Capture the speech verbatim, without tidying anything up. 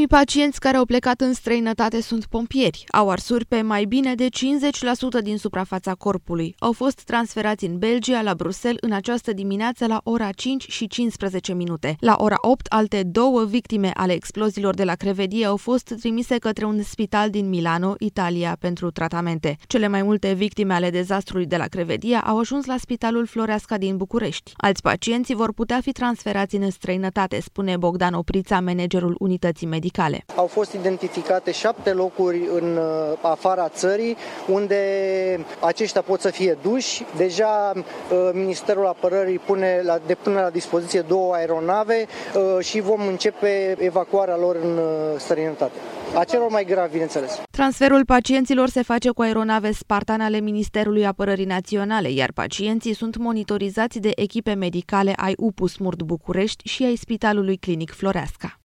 Ultimii pacienți care au plecat în străinătate sunt pompieri. Au arsuri pe mai bine de cincizeci la sută din suprafața corpului. Au fost transferați în Belgia, la Bruxelles, în această dimineață la ora cinci și cincisprezece minute. La ora opt, alte două victime ale exploziilor de la Crevedie au fost trimise către un spital din Milano, Italia, pentru tratamente. Cele mai multe victime ale dezastrului de la Crevedie au ajuns la Spitalul Floreasca din București. Alți pacienți vor putea fi transferați în străinătate, spune Bogdan Oprița, managerul unității medicale. Au fost identificate șapte locuri în afara țării unde aceștia pot să fie duși. Deja Ministerul Apărării pune la, depune la dispoziție două aeronave și vom începe evacuarea lor în străinătate. A celor mai gravi, bineînțeles. Transferul pacienților se face cu aeronave Spartan ale Ministerului Apărării Naționale, iar pacienții sunt monitorizați de echipe medicale ai U P U S Murd București și ai Spitalului Clinic Floreasca.